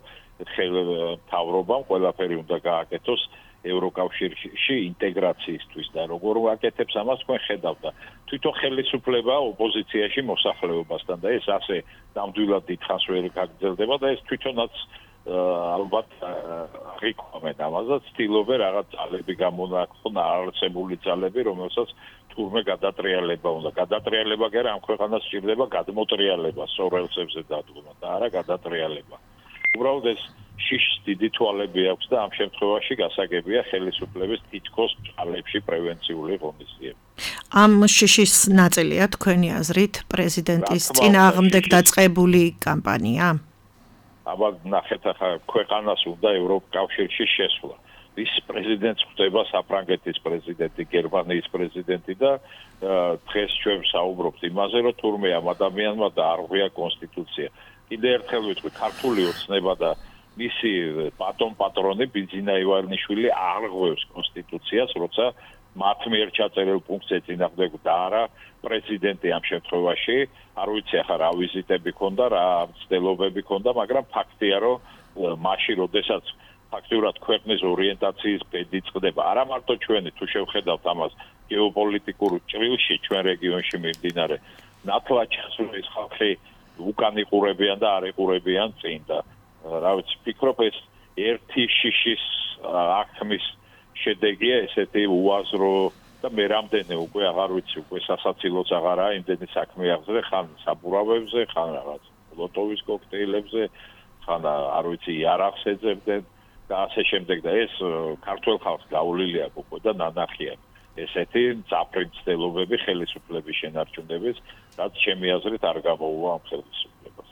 მთავრობამ ყველაფერი უნდა გააკეთოს ევროკავშირში ინტეგრაციისთვის და როგორ ვაკეთებს ამას თქვენ ხედავთ და თვითონ ხელისუფლება ოპოზიციაში მოსახლეობასთან და ეს ასე ნამდვილად დიდხანს ვერ გაგრძელდება და ეს თვითონაც ალბათ რიქვამენ ამასაც ცდილობენ რაღაც ძალები გამონაკლონ არარსებული ძალები რომელსაც თურმე გადატრიალება უნდა გადატრიალება კი არა ამ ქვეყანას სჭირდება გადმოტრიალება სორელსებზე დადგომა და არა გადატრიალება უბრალოდ ეს შიშის დიდი თვალები აქვს და ამ შემთხვევაში გასაგებია ხელისუფლების თითქოს ძალებში პრევენციული ღონისძიება ამ შიშის ნაწილია თქვენი აზრით პრეზიდენტის წინააღმდეგ დაწყებული კამპანია აბა ნახეთ ახლა ქვეყანას უნდა ევროკავშირში შესვლა ის პრეზიდენტს ხდება საფრანგეთის პრეზიდენტი, გერმანიის პრეზიდენტი და დღეს ჩვენ საუბრობთ იმაზე, რომ თურმე ამ ადამიანმა დაარღვია კონსტიტუცია. კიდე ერთხელ ვიტყვი, ქართული ოცნება და მისი პატონ პატრონი ბიძინა ივანიშვილი არღვევს კონსტიტუციას, როცა მათ მიერ ჩაწერილ პუნქტს ეწინააღმდეგო და არა პრეზიდენტი ამ შემთხვევაში, არ ვიცი ახლა რა ვიზიტები ქონდა, რა მცდელობები ქონდა, მაგრამ ფაქტია, რომ მაშინ როდესაც ფაქტურად ქვეყნის ორიენტაციის ბედი წყდება. არა მარტო ჩვენი, თუ შევხედავთ ამას გეოპოლიტიკურ ჭრილში ჩვენ რეგიონში მიმდინარე, ნათლად ჩასული ხალხი უკან იყურებიან და არ იყურებიან წინ და რა ვიცი, ფიქრობ ეს ერთი შიშის აღქმის შედეგია ესეთი უაზრო და მე რამდენი უკვე აღარ ვიცი, უკვე სასაცილოც აღარა იმდენი საქმე აღზრე, ხან საბურავებზე, ხან რაღაც ლოტოვის კოქტეილებზე, ხან არ ვიცი იარაღს ეძებდნენ და ასე შემდეგ და ეს ქართულ ხალხს გავლილი აქვს უკვე და ნანახია ესეთი მძაფრი მცდელობები ხელისუფლების შენარჩუნების რაც ჩემი აზრით არ გამოუვა ამ ხელისუფლებას.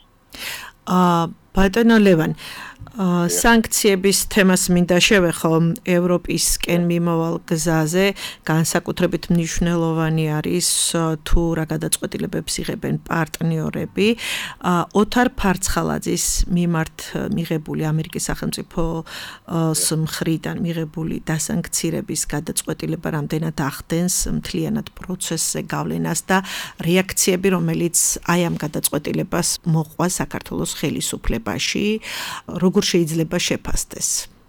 აა ბატონო ლევან სანქციების თემას მინდა შევეხო ევროპისკენ მიმოვალ გზაზე განსაკუთრებით მნიშვნელოვანი არის თუ რა გადაწყვეტილებებს იღებენ პარტნიორები ოთარ ფარცხალაძის მიმართ მიღებული ამერიკის სახელმწიფოს მხრიდან მიღებული დასანქცირების გადაწყვეტილება რამდენად ახდენს მთლიანად პროცესზე გავლენას და რეაქციები რომელიც აი ამ გადაწყვეტილებას მოყვა საქართველოს ხელისუფლებაში როგორ შეიძლება შეფასდეს?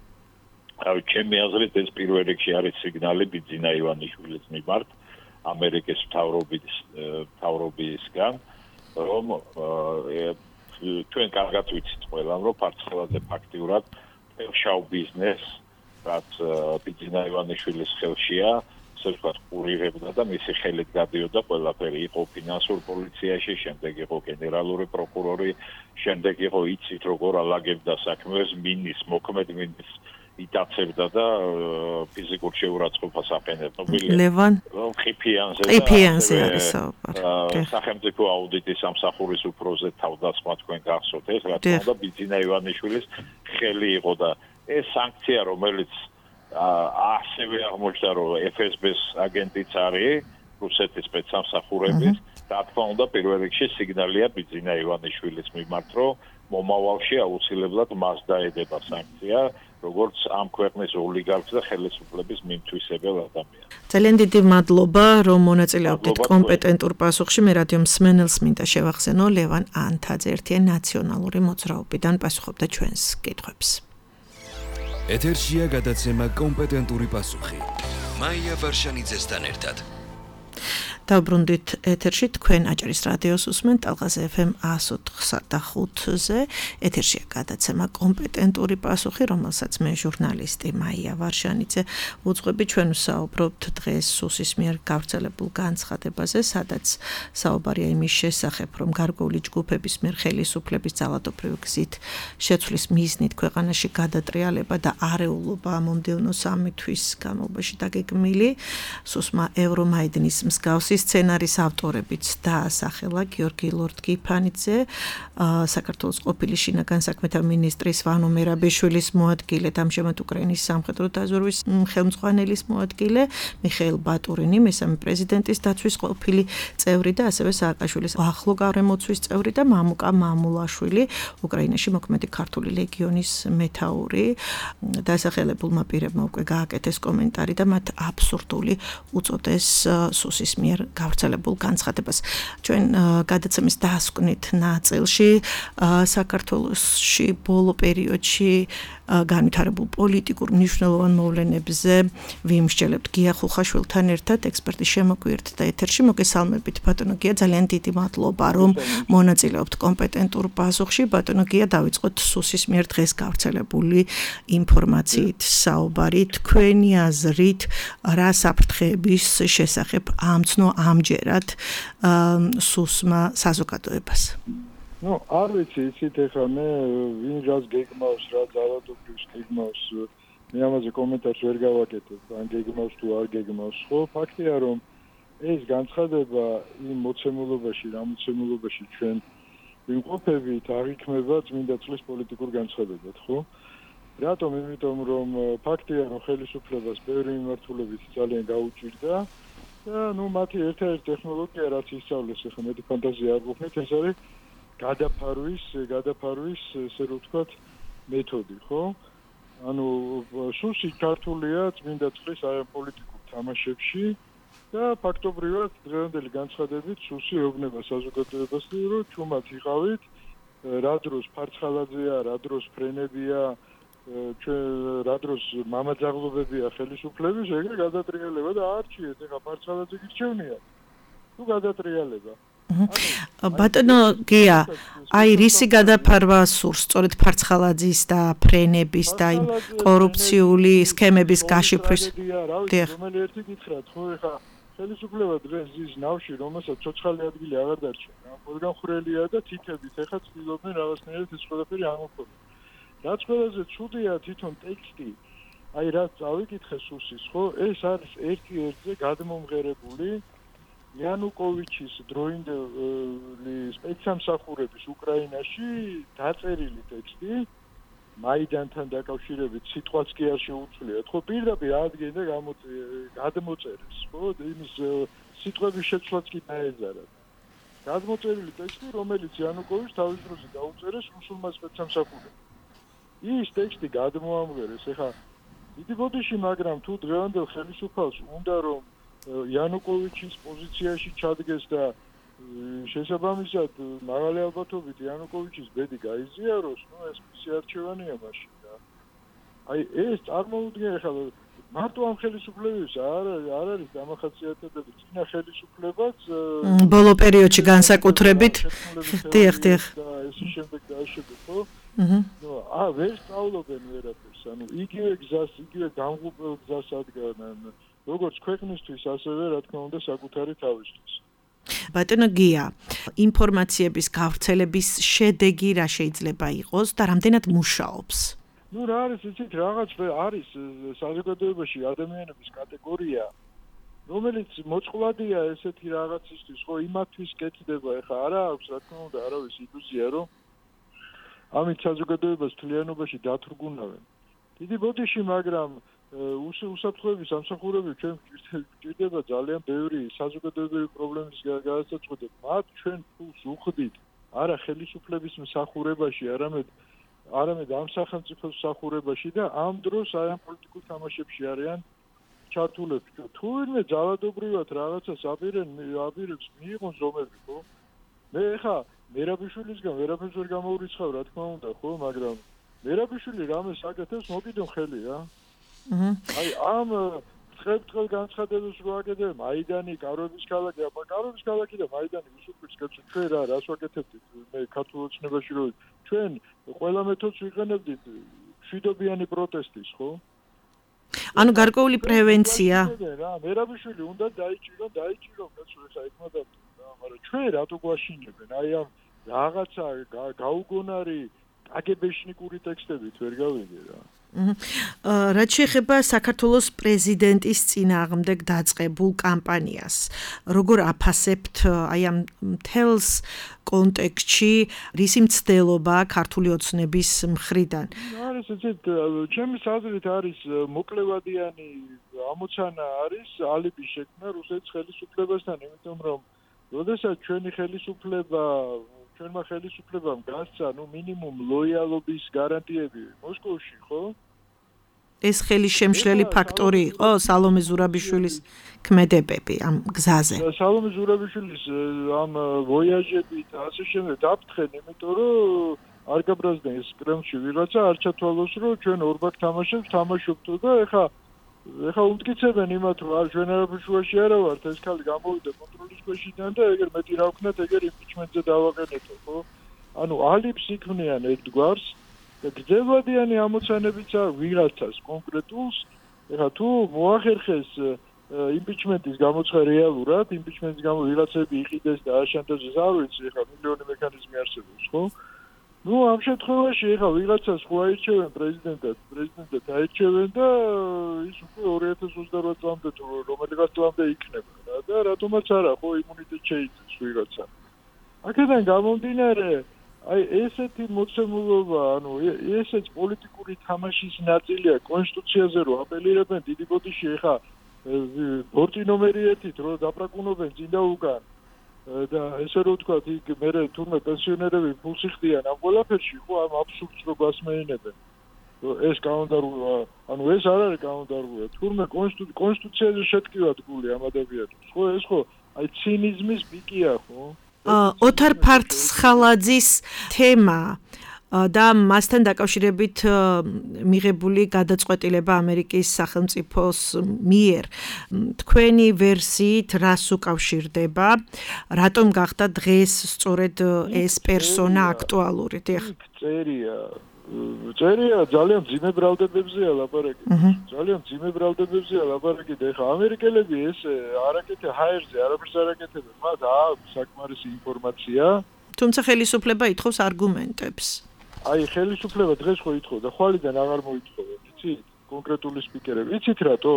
აი, ჩემი აზრით ეს პირველ რიგში არის სიგნალი ბიძინა ივანიშვილის მიმართ ამერიკის მთავრობის მთავრობისგან, რომ ჩვენ კარგად ვიცით ყველამ, რომ ფარცხალაძე ფაქტიურად შავ ბიზნეს, რაც ბიძინა ივანიშვილის ხელშია, ასე ვთქვათ, ყურიღებდა და მისი ხელით გადიოდა ყველაფერი, იყო ფინანსურ პოლიციაში, შემდეგ იყო გენერალური პროკურორი, შემდეგ იყო იცით როგორ ალაგებდა საქმეს, მინის, მოქმედ მინის იტაცებდა და ფიზიკურ შეურაცხყოფას აყენებდა. ლევან ყიფიანზე ყიფიანზე არის სახელმწიფო აუდიტის სამსახურის უფროზე თავდასხმა თქვენ გახსოვთ ეს, რა თქმა უნდა, ბიძინა ივანიშვილის ხელი იყო და ეს სანქცია, რომელიც ასევე აღმოჩნდა, რომ ეფ ეს ბე-ს აგენტიც არის, რუსეთის სპეცსამსახურების, რა თქმა უნდა, პირველ რიგში სიგნალია ბიძინა ივანიშვილის მიმართ, რომ მომავალში აუცილებლად მას დაედება სანქცია, როგორც ამ ქვეყნის ოლიგარქს და ხელისუფლების მიმთვისებელ ადამიანს. ძალიან დიდი მადლობა, რომ მონაწილეობდით კომპეტენტურ პასუხში. მე რადიო მსმენელს მინდა შევახსენო, ლევან ანთაძე ერთიან ნაციონალური მოძრაობიდან პასუხობდა ჩვენს კითხვებს. ეთერშია გადაცემა კომპეტენტური პასუხი. მაია ვარშანიძესთან ერთად. დავბრუნდით ეთერში თქვენ აჭარის რადიოს უსმენთ ალღაზ ეფ ემ εκατო ოთხ და ხუთზე ეთერშია გადაცემა კომპეტენტური პასუხი, რომელსაც მე ჟურნალისტი მაია ვარშანიძე უძღვები. ჩვენ ვსაუბრობთ დღეს სუსის მიერ გავრცელებულ განცხადებაზე, სადაც საუბარია იმის შესახებ, რომ გარკვეული ჯგუფების მიერ ხელისუფლების ძალადობრივი გზით შეცვლის მიზნით ქვეყანაში გადატრიალება და არეულობა მომდევნო სამი თვის განმავლობაში დაგეგმილი. სუსმა ევრომაიდნის მსგავსი სცენარის ავტორებიც დაასახელა გიორგი ლორდ-გიფანიძე, საქართველოს ყოფილი შინაგან საქმეთა მინისტრის ვანო მერაბიშვილის მოადგილე, ამჟამად უკრაინის სამხედრო დაზვერვის ხელმძღვანელის მოადგილე, მიხეილ ბატურინი, მესამე პრეზიდენტის დაცვის ყოფილი წევრი და ასევე სააკაშვილის ახლო გარემოცვის წევრი და მამუკა მამულაშვილი, უკრაინაში მოქმედი ქართული ლეგიონის მეთაური. დასახელებულმა პირებმა უკვე გააკეთეს კომენტარი და მათ აბსურდული უწოდეს სუსის მიერ გავრცელებულ განცხადებას. ჩვენ გადაცემის დასკვნით ნაწილში საქართველოში ბოლო პერიოდში განვითარებულ პოლიტიკურ მნიშვნელოვან მოვლენებზე ვიმსჯელებთ გია ხუხაშვილთან ერთად ექსპერტის შემოგვიერთდა და ეთერში მოგესალმებით ბატონო გია ძალიან დიდი მადლობა რომ მონაწილეობთ კომპეტენტურ პასუხში ბატონო გია დავიწყოთ სუსის მიერ დღეს გავრცელებული ინფორმაციით საუბარი თქვენი აზრით რა საფრთხეების შესახებ ამცნო ამჯერად სუსმა საზოგადოებას Ну, არ ვიცი, იცით ეხლა მე ვინ რას გეგმავს, რა ძალადობრივს გეგმავს, მე ამაზე კომენტარს ვერ გავაკეთებ, ან გეგმავს თუ არ გეგმავს, ხო? ფაქტია რომ ეს განცხადება იმ მოცემულობაში, რა მოცემულობაში ჩვენ ვიმყოფებით, აღიქმება წმინდა წყლის პოლიტიკურ განცხადებად, ხო? რატომ? იმიტომ რომ ფაქტია რომ ხელისუფლებას ბევრი მიმართულებით ძალიან გაუჭირდა და ნუ მათი ერთ-ერთი ტექნოლოგია რაც ისწავლეს ახლა მე ფანტაზია არ ვუხმით, ეს არის გადაფარვის, გადაფარვის, ესე რომ ვთქვათ, მეთოდი, ხო? ანუ სუსი ქართულია წმინდა წყლის აი პოლიტიკურ თამაშებში და ფაქტობრივად დღევანდელი განცხადებით სუსი ეუბნება საზოგადოებას, რომ ჩუმად იყავით, რა დროს ფარცხალაძეა, რა დროს ფრენებია, ჩვენ რა დროს მამაძაღლობებია ხელისუფლების, ეგრე გადატრიალება და არჩიეთ, ეხა ფარცხალაძე გირჩევნია. თუ გადატრიალება ბატონო გია, აი რისი გადაფარვა სურს, სწორედ ფარცხალაძის და ფრენების და იმ კორუფციული სქემების გაშიფვრის. რომელი ერთი გითხრათ, ხო ეხა ხელისუფლება დღეს ის ნავში, რომელსაც ცოცხალი ადგილი აღარ დარჩა, ყველგან ხვრელია და თითებით ეხა ცდილობენ რაღაცნაირად ეს ყველაფერი ამოხსნას. რაც ყველაზე ცუდია თვითონ ტექსტი, აი რაც წავიკითხე სუსის, ხო, ეს არის ერთი-ერთზე გადმომღერებული იანუკოვიჩის დროინდელი სპეცსამსახურების უკრაინაში დაწერილი ტექსტი მაიდანთან დაკავშირებით სიტყვაც კი არ შეუცვლიათ, ხო პირდაპირ ადგენდა გადმოწერეს, ხო იმის სიტყვების შეცვლაც კი დაეზარა. გადმოწერილი ტექსტი, რომელიც იანუკოვიჩს თავის დროზე დაუწერეს რუსულმა სპეცსამსახურებამ. ის ტექსტი გადმოამღერეს, ეხა დიდი ბოდიში, მაგრამ თუ დღევანდელ ხელისუფალს უნდა რომ იანუკოვიჩის პოზიციაში ჩადგეს და შესაბამისად მაღალი ალბათობით იანუკოვიჩის ბედი გაიზიაროს, ну ეს მისი არჩევანია მაშინ და აი ეს წარმოუდგენელი ხალხი მარტო ამ ხელისუფლების არ არ არის დამახასიათებელი წინა ხელისუფლებას ბოლო პერიოდში განსაკუთრებით დიახ დიახ და ეს შემდეგ დააშებეთ ხო ну а ვერ სწავლობენ ვერაფერს ანუ იგივე გზას იგივე გამღუპელ გზას ადგან როგორც ქვეყნისთვის ასევე რა თქმა უნდა საკუთარი თავისთვის ბატონო გია ინფორმაციების გავრცელების შედეგი რა შეიძლება იყოს და რამდენად მუშაობს ну რა არის იცით რაღაც არის საზოგადოებაში ადამიანების კატეგორია რომელიც მოწყვლადია ესეთი რაღაცისთვის ხო იმათთვის კეთდება ეხა არა აქვს რა თქმა უნდა არავის ილუზია რომ ამით საზოგადოებას თლიანობაში დათრგუნავენ დიდი ბოდიში მაგრამ უსაფრთხოების სამსახურები ჩვენ გვჭირდება ძალიან ბევრი საზოგადოებრივი პრობლემის გადასაწყვეტად მათ ჩვენ ფულს უხდით არა ხელისუფლების მსახურებაში არამედ არამედ ამ სახელმწიფოს მსახურებაში და ამ დროს აი ამ პოლიტიკურ თამაშებში არიან ჩართულები თუ ვინმე ძალადობრივად რაღაცას აპირენ აპირებს მიიღონ ზომები ხო მე ხა მერაბიშვილისგან ვერაფერს ვერ გამოურიცხავ რა თქმა უნდა ხო მაგრამ მერაბიშვილი რამეს აკეთებს მოგიდონ ხელი რა აი ამ წრეწრ განცხადებას რო აკეთებ მაიდანი კაროვის ქალაქი აბა კაროვის ქალაქი და მაიდანი უსუპირს კაცო ჩვენ რა რას ვაკეთებდით მე ქართულ ოცნებაში რო ჩვენ ყველა მეთოდს ვიყენებდით მშვიდობიანი პროტესტის ხო ანუ გარკვეული პრევენცია რა მერაბიშვილი უნდა დაიჭირო დაიჭირო კაცო ეხა ეკმოდა რა მაგრამ ჩვენ რატო გვაშინებენ აი ამ რაღაცა გაუგონარი აგებეშნიკური ტექსტებით ვერ გავიგე რა რაც შეეხება საქართველოს პრეზიდენტის წინააღმდეგ დაწყებულ კამპანიას როგორ აფასებთ აი ამ მთელს კონტექსტში რისი მცდელობა ქართული ოცნების მხრიდან არის ესეთ ჩემი აზრით არის მოკლევადიანი ამოცანა არის ალიbi შექმნა რუსეთის ხელისუფლებასთან იმიტომ რომ როდესაც ჩვენი ხელისუფლება ჩვენმა ხელისუფლებამ გასცა, ну, მინიმუმ ლოიალობის გარანტიები მოსკოვში, ხო? ეს ხელი შემშლელი ფაქტორი იყო სალომე ზურაბიშვილის ქმედებები ამ გზაზე. სალომე ზურაბიშვილის ამ ვოიაჟებით ასე შემდეგ დაფრთხენ, იმიტომ რომ არ გაბრაზდნენ ეს კრემლში ვიღაცა არ ჩათვალოს რომ ჩვენ ორბაქ თამაშებს თამაშობთო და ეხა ეხა უმტკიცებენ იმათ რომ არ ჩვენ არაფერში არა ვართ ეს ქალი გამოვიდა კონტროლის ქვეშიდან და ეგერ მეტი რა ვქნათ ეგერ იმპიჩმენტზე დავაყენეთო ხო ანუ ალიფს იქმნიან ერთგვარს და გრძელვადიანი ამოცანებიც არ ვიღაცას კონკრეტულს ეხა თუ მოახერხეს იმპიჩმენტის გამოცხადა რეალურად იმპიჩმენტის გამო ვიღაცები იყიდეს და აშანტაჟეს არ ვიცი ეხა მილიონი მექანიზმი არსებობს ხო ну ამ შემთხვევაში ეხა ვიღაცას ხო აირჩევენ პრეზიდენტად პრეზიდენტად აირჩევენ და ის უკვე ორი ათას ოცდაოთხ წლამდე თუ რომელიღაც წლამდე იქნება რა და რატომაც არა ხო იმუნიტეტ შეიცეს ვიღაცა აქედან გამომდინარე აი ესეთი მოცემულობა ანუ ესეც პოლიტიკური თამაშის ნაწილია კონსტიტუციაზე რომ აპელირებენ დიდი ბოდიში ეხა ბორტი ნომერი ერთით რომ დაპრაკუნობენ წინ და უკან და ესე რომ ვთქვათ იქ მერე თურმე პენსიონერები ფულს იხდიან ამ ყველაფერში ხო ამ აბსურდს რო გასმეინებენ ეს კანონდარღვევა ანუ ეს არ არის კანონდარღვევა თურმე კონსტიტუციაზე შეტკივა დგული ამ ადამიანებს ხო ეს ხო აი ცინიზმის პიკია ხო ოთარ ფარცხალაძის თემა და მასთან დაკავშირებით მიღებული გადაწყვეტილება ამერიკის სახელმწიფოს მიერ თქვენი ვერსიით რას უკავშირდება რატომ გახდა დღეს სწორედ ეს პერსონა აქტუალური წერია წერია ძალიან ძიმე ბრალდებებზეა ლაპარაკი ძალიან ძიმე ბრალდებებზეა ლაპარაკი და ეხა ამერიკელები ეს არაკეთე ჰაერზე არაფერს არაკეთებენ მათ აქვს საკმარისი ინფორმაცია თუმცა ხელისუფლება ითხოვს არგუმენტებს აი ხელისუფლება დღეს ხო ითხოვდა ხვალიდან აღარ მოითხოვა იცით კონკრეტული სპიკერები იცით რატო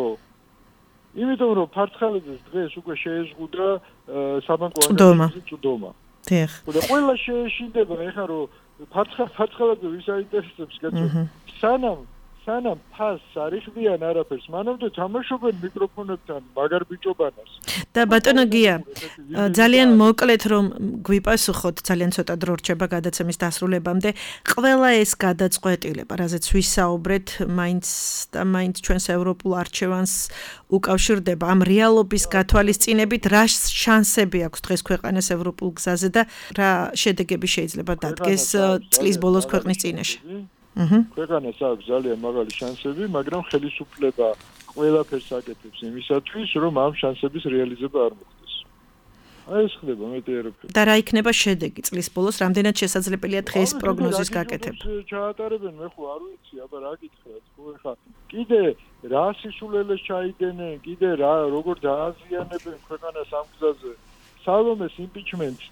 იმიტომ რომ ფარცხალაძეს დღეს უკვე შეეზღუდა საბანკო ანალიზის წვდომა დიახ და ყველა შეეშინდება ეხლა რომ ფარცხალაძე ვის აინტერესებს კაცო სანამ სანამ ფასს არ იხდიან არაფერს მანამდე თამაშობენ მიკროფონებთან მაგარ ბიჭობანას და ბატონო გია ძალიან მოკლედ რომ გვიპასუხოთ ძალიან ცოტა დრო რჩება გადაცემის დასრულებამდე ყველა ეს გადაწყვეტილება რაზეც ვისაუბრეთ მაინც და მაინც ჩვენს ევროპულ არჩევანს უკავშირდება ამ რეალობის გათვალისწინებით რა შანსები აქვს დღეს ქვეყანას ევროპულ გზაზე და რა შედეგები შეიძლება დადგეს წლის ბოლოს ქვეყნის წინაშე ქვეყანას აქვს ძალიან მაღალი შანსები, მაგრამ ხელისუფლება ყველაფერს აკეთებს იმისათვის, რომ ამ შანსების რეალიზება არ მოხდეს. აი ეს ხდება მეტი ერაფერი. და რა იქნება შედეგი წლის ბოლოს, რამდენად შესაძლებელია დღეს პროგნოზის გაკეთება? ჩაატარებენ, მე ხო არ ვიცი, აბა რა გითხრათ, ხო ეხა კიდე რა სისულელეს ჩაიდენენ, კიდე რა როგორ დააზიანებენ ქვეყანას ამ გზაზე. სალომეს იმპიჩმენტს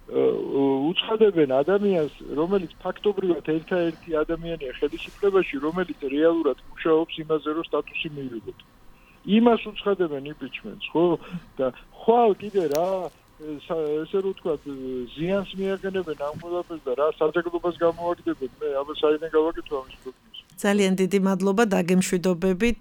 უცხადებენ ადამიანს, რომელიც ფაქტობრივად ერთადერთი ადამიანია ხელისუფლებაში, რომელიც რეალურად მუშაობს იმაზე, რომ სტატუსი მიიღოთ. იმას უცხადებენ იმპიჩმენტს, ხო? და ხვალ კიდე რა, ესე რომ ვთქვათ, ზიანს მიაყენებენ ამ ყველაფერს და რა საჯაგდობას გამოაგდებენ, მე აბა საიდან გავაკეთო ამის პრობლემას. ძალიან დიდი მადლობა დაგემშვიდობებით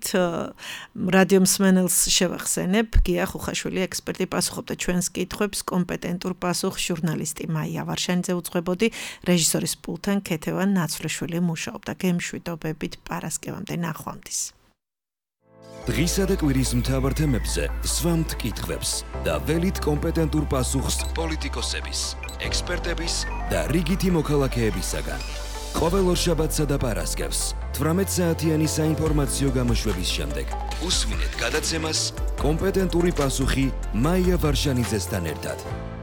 რადიო მსმენელს შევახსენებ გია ხუხაშვილი ექსპერტი პასუხობდა ჩვენს კითხვებს კომპეტენტურ პასუხს ჟურნალისტი მაია ვარშანიძე უძღვებოდი რეჟისორის პულტთან ქეთევან ნაცვლიშვილი მუშაობდა გემშვიდობებით პარასკევამდე ნახვამდის დღისა და კვირის მთავარ თემებზე სვამთ კითხვებს და ველით კომპეტენტურ პასუხს პოლიტიკოსების ექსპერტების და რიგითი მოქალაქეებისაგან ყოველ ორშაბათსა და პარასკევს თვრამეტ საათიანი საინფორმაციო გამოშვების შემდეგ უსვინეთ გადაცემას კომპეტენტური პასუხი მაია ვარშანიძესთან ერთად.